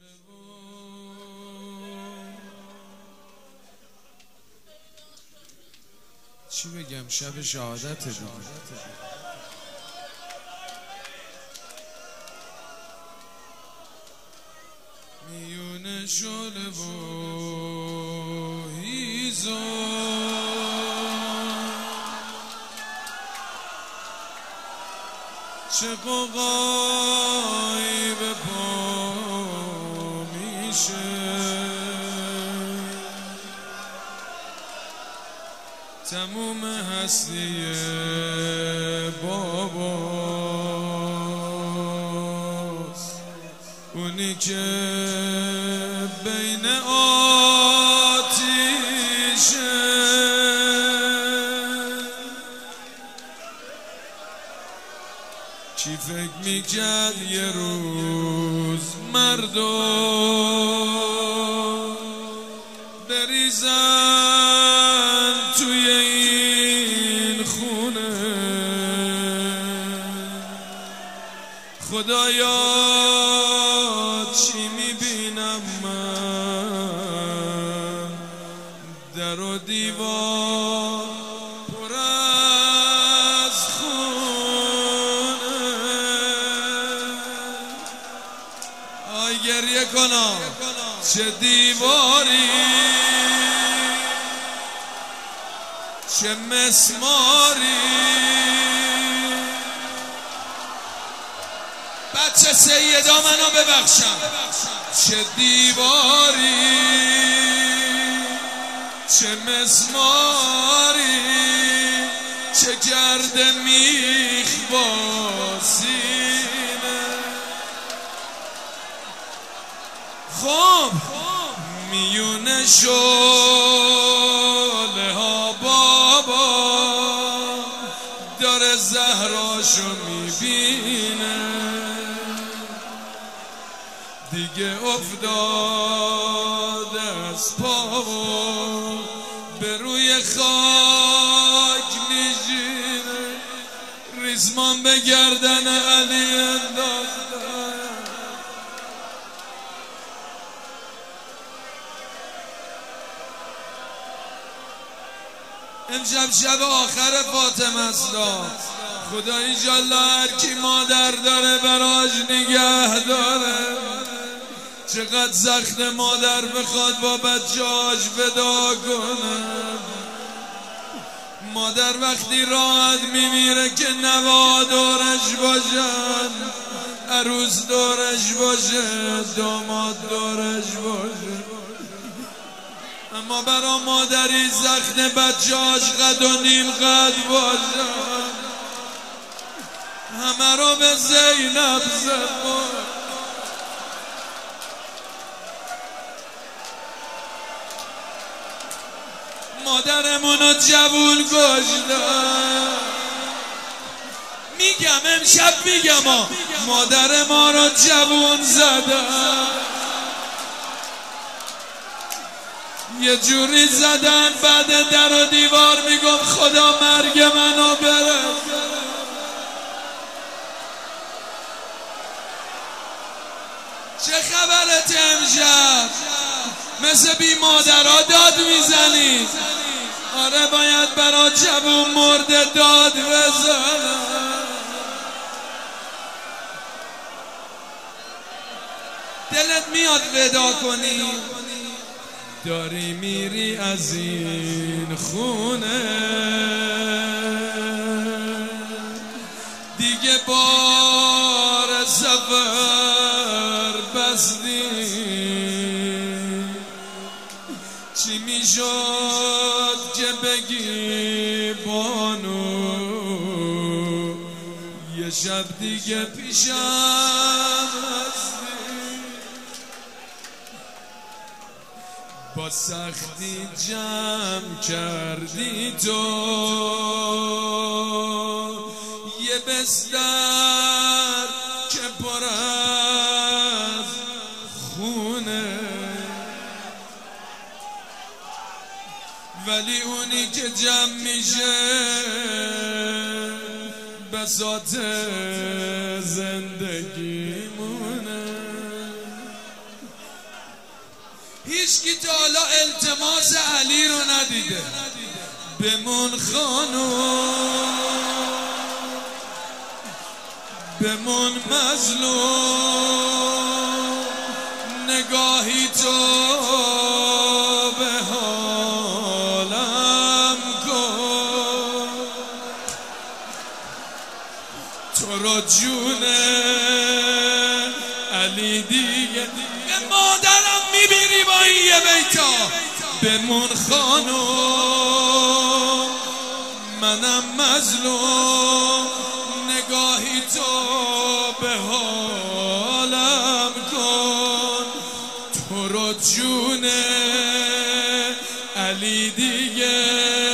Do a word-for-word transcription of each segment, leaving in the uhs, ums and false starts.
چی بگم؟ شب شهادت دیگه. میونه شله و هیزم چه قوقایی به پا میشه، تموم هستی باباست، اونی که بین آتیشه. کی فکر میکرد یه روز مردم بریزن توی این خونه؟ خدایا چی میبینم من؟ در و دیوار پر از خونه. آی گریه کنم چه دیواری، چه مسماری. بچه سیدا منو ببخشم. چه دیواری، چه مسماری، چه کرده میخ با سینه. خب میونه شله ها بابا داره زهراشو میبینه، دیگه افتاده از پا و به روی خاک میشینه. ریسمان به گردن علی انداخته. امشب شب آخر فاطمه است. خدا ایجالله هر کی مادر داره براش نگه داره. چقدر سخت مادر بخواد با بچه‌هاش فدا کنه. مادر وقتی راحت میمیره که نوا دورش باشن، عروس دورش باشه، داماد دورش باشه. اما برا مادری زخم بچه‌هاش قد و نیم قد باشن، همه رو به زینب زد. مادرمونو جوون کشتن. میگم امشب میگم ها، مادر ما رو جوون زدن. یه جوری زدن بعد در و دیوار میگم خدا مرگ منو بره. چه خبرت امشب؟ مثل بی مادرها داد میزنی؟ آره باید برا جوون مرده داد بزنم. دلت میاد ودا کنی؟ داری میری از این خونه، دیگه بار سفر بستی. چی میشد که بگی بانو یه شب دیگه پیشم هستی؟ با سختی جمع کردی تو یه بستر که پر از خونه، ولی اونی که جمع میشه بساط زندگی مونه. هیچکی تا حالا التماس علی رو ندیده. بمون خانوم، بمون مظلوم، نگاهی تو به حالم کن. تو رو جون علی دیگه به مادرم میبینی با این یه بیتا. بمون خانوم، منم مظلوم، نگاهی تو به حالم کن. تو رو جون علی دیگه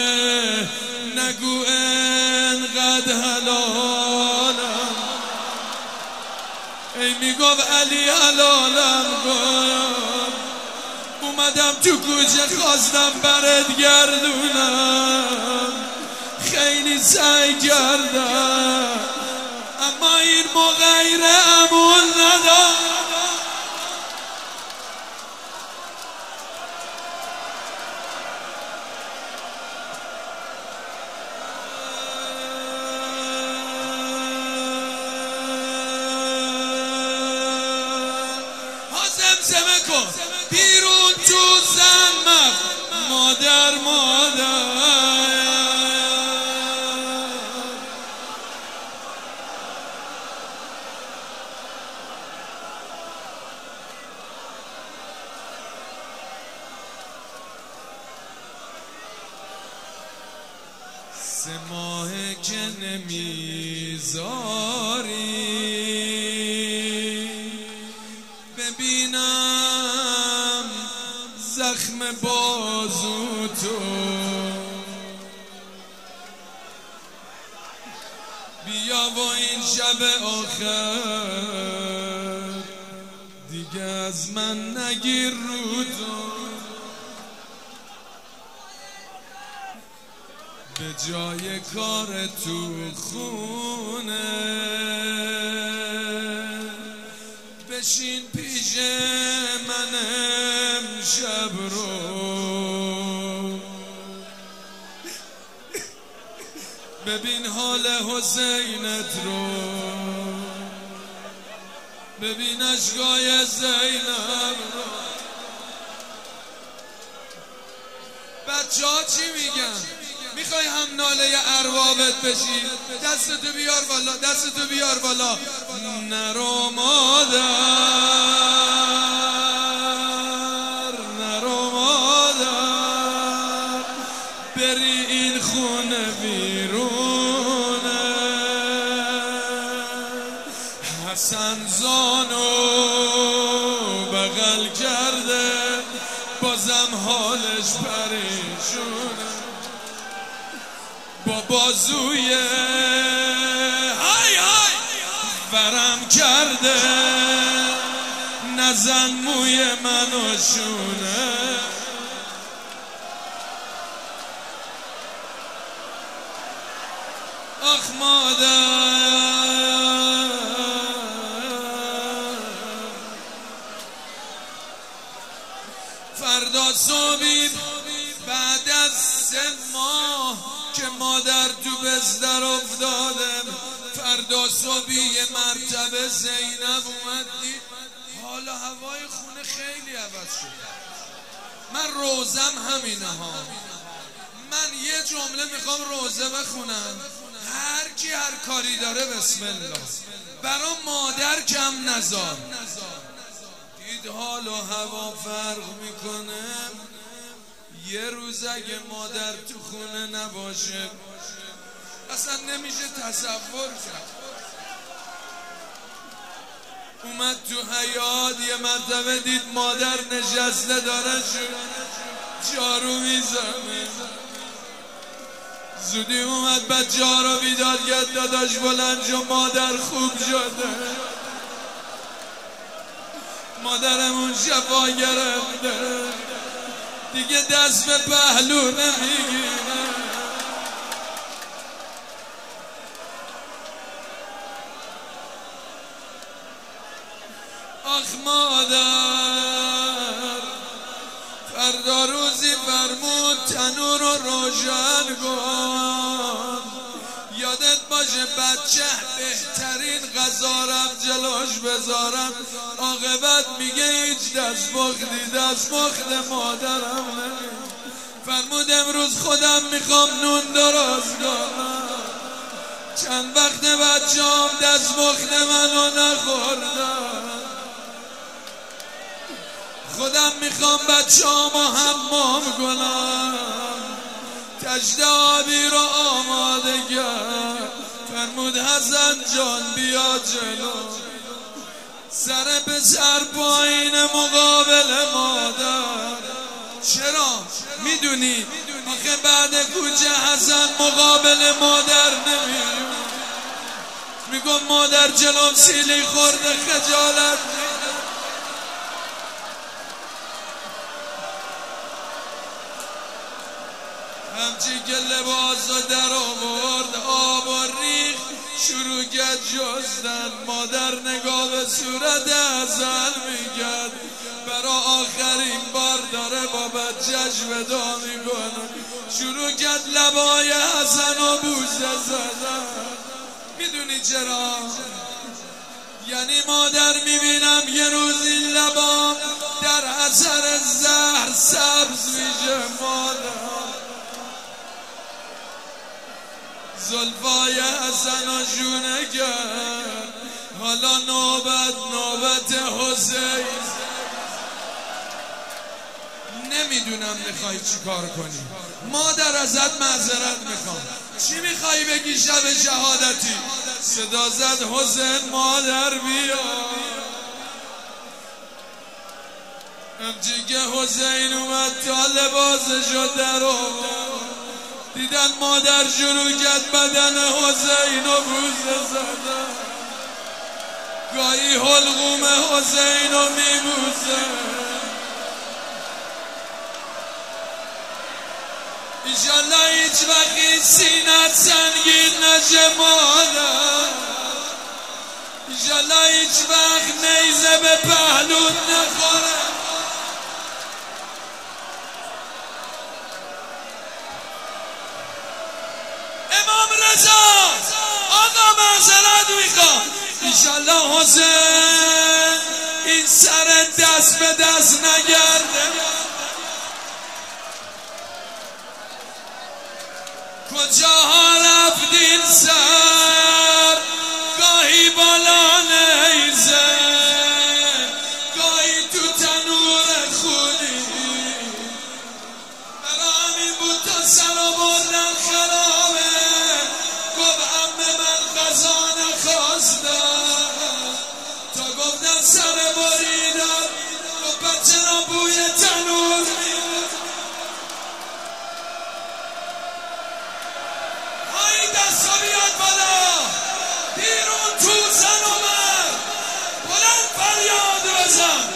نگو انقدر حلالم. ای میگفت علی حلالم کن. اومدم تو کوچه خواستم برات گردونم، خیلی سعی کردم اما این مغیر امون ندارم. زمزمه کن بیرون تو زنم مادر مادر. سه ماهه که نمیذاری ببینم زخم بازو تو. بیا و این شب آخر دیگه از من نگیر رو تو. به جای کار تو خونه بشین پیش من امشب رو. ببین حال حسینت رو، ببین اشکای زینب رو. بچه ها چی میگن؟ میخوای هم ناله اربابت بشی؟ دستتو بیار بالا، دستتو بیار بالا. نرو مادر، نرو مادر، بری این خونه بیرونه. حسن زانو بغل کرده بازم حالش پریشونه. با بازوی های های ورم کرده نزن موی منو شونه. آخ مادر، فردا صبحی بعد از سه ماه که مادر تو بستر افتادم، فردا صبحی یه مرتبه زینب اومد دید حالا هوای خونه خیلی عوض شد. من روزم همینه ها. من یه جمله میخوام روزه بخونم، هر کی هر کاری داره بسم الله. برا مادر کم نذار. دید حال و هوا فرق میکنه. یه روز اگه مادر تو خونه نباشه اصلا نمیشه تصور کرد. اومد تو حیاط یه مرتبه دید مادر نشسته داره جارو میزنه. زودی اومد بچه ها رو بیدار کرد. داداش بلند شو مادر خوب شده. مادرمون شفا گرفته دیگه دست به پهلو نمیگیره. آخ مادر، فردا روزی فرمود تنور رو روشن کن، یادت باشه بچه بهترین غذارم جلوش بذارم، عاقبت میگه هیچ دست مختی دست مخت مادرم نمید. فرمود امروز خودم میخوام نون درست کنم، چند وقت بچه هم دست مخت منو نخوردن، خودم میخوام بچه همو حمام کنم، تشت آبی رو آماده کرد. فرمود حسن جان بیا جلو، سر به سر پایین مقابل مادر. چرا؟ میدونی آخه بعد کوچه حسن مقابل مادر نمیاد، میگم مادر جلوم سیلی خورده خجالت همچی که لباس رو در آورد آب و ریخ شروع کرد جستن. مادر نگاه به صورت حسن میکرد، برا آخرین بار داره با بچهش ودا میکنه. شروع کرد لبای حسن و بوسه زدن. میدونی چرا؟ یعنی مادر میبینم یه روز این لبام در اثر زهر سبز میشه. مادر زلفای حسن و شونه کرد، حالا نوبت نوبت حسین. نمیدونم میخوای چی کار کنی، مادر ازت معذرت میخوام. چی میخوای بگی شب شهادتی؟ صدا زد حسین مادر بیا. همچی که حسین اومد تا لباسشو در آورد، دیدن مادر شروع کرد بدن حسین و بوسه زدن، گاهی حلقوم حسین رو میبوسه. ایشالله هیچ وقتی سینت سنگین نشه مادر، ایشالله هیچ وقت نیزه به پهلوت نخوره. امام رضا آقا معذرت میخوام، ایشالله حسین این سر دست به دست نگرده. کجاها رفتین سر؟ گاهی بالا نیزه، گاهی تو تنور خونی. برا همین بود تا سر آوردن خرابه. گفت عمه من غذا نخواستم، تا گفتن سر بریدن. گفت بچه را بوی تنور میاد. های دستا بیاد بالا، بیرون تو زن اومد، بلند فریاد بزن.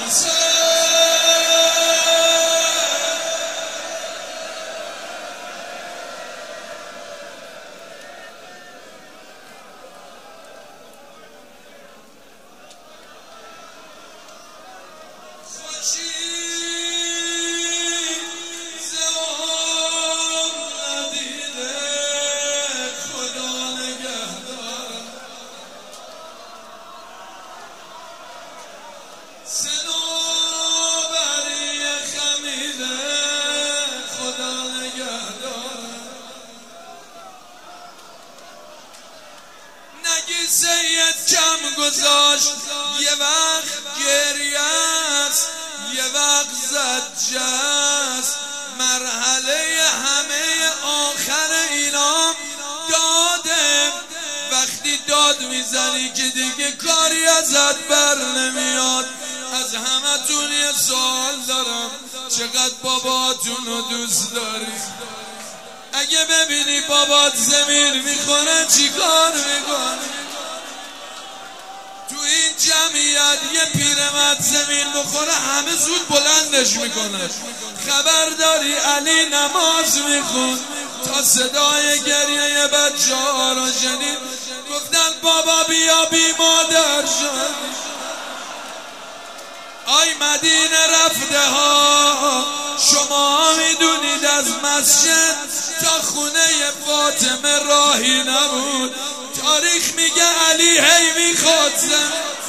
سید کم گذاشت، یه وقت گریه است، یه وقت زجه است. مرحله همه آخر اینا داده. وقتی داد میزنی که دیگه کاری ازت بر نمیاد. از همتون یه سوال دارم، چقدر باباتون رو دوست داری؟ اگه ببینی بابات زمین میخونه چی کار میکنی؟ تو این جمعیت یه پیرمرد زمین بخوره همه زود بلندش میکنه. خبرداری علی نماز میخون تا صدای گریه بچه ها رو شنید. گفتن بابا بیا بی مادر شد. آی مدینه رفته ها شما میدونید از مسجد تا خونه فاطمه راهی نبود. تاریخ میگه علی هی میخواد